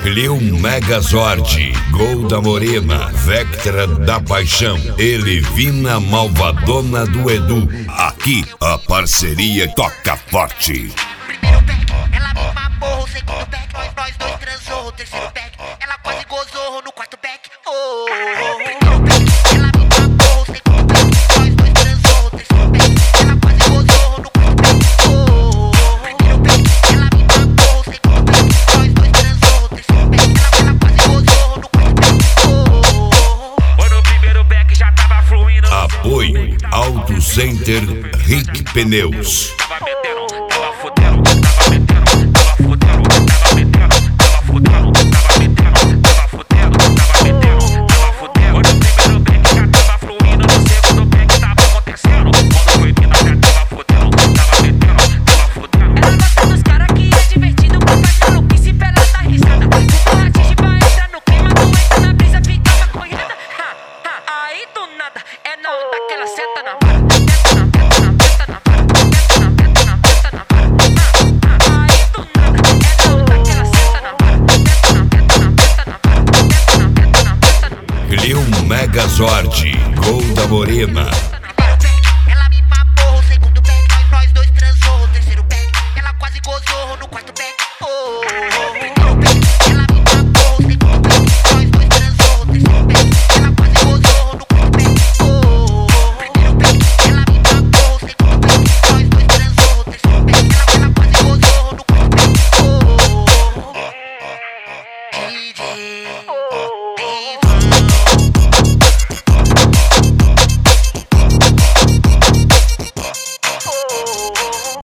Lil Megazord, Gol da Morena, Vectra da Paixão, Elevina Malvadona do Edu. Aqui a parceria toca forte. Primeiro back, ela me mamou. Segundo back, nós dois transou. Terceiro back, ela quase gozou. No quarto back, oh. Primeiro back, ela me mamou. Segundo back, nós dois transou. Terceiro back, ela quase gozou. No quarto back, oh. Primeiro back, ela me mamou. Segundo back, nós dois transou. Terceiro back, ela quase gozou. No quarto back, oh. Foi no primeiro back, já tava fluindo. Apoio Auto Center Rick Pneus. Tava metendo, tava fudendo, tava metendo, tava fudendo, tava metendo, tava fudendo, tava metendo, tava fudendo, tava metendo, tava fudendo. Foi no primeiro back, já tava fluindo. No segundo back, tava acontecendo. Quando foi mina, já tava fudendo, tava metendo, tava fudendo. Ela gosta dos cara que é divertido, que faz maluquice pra ela dar risada. Borrachixe pra entrar no clima, doente na brisa, fica maconhada. Aí do nada, é na onda que ela senta na vara. Senta na vara, senta na vara, senta na vara. Aí do nada, é na onda que ela senta na vara. Senta na vara, senta na vara. Lil Megazord, Gol da Morena.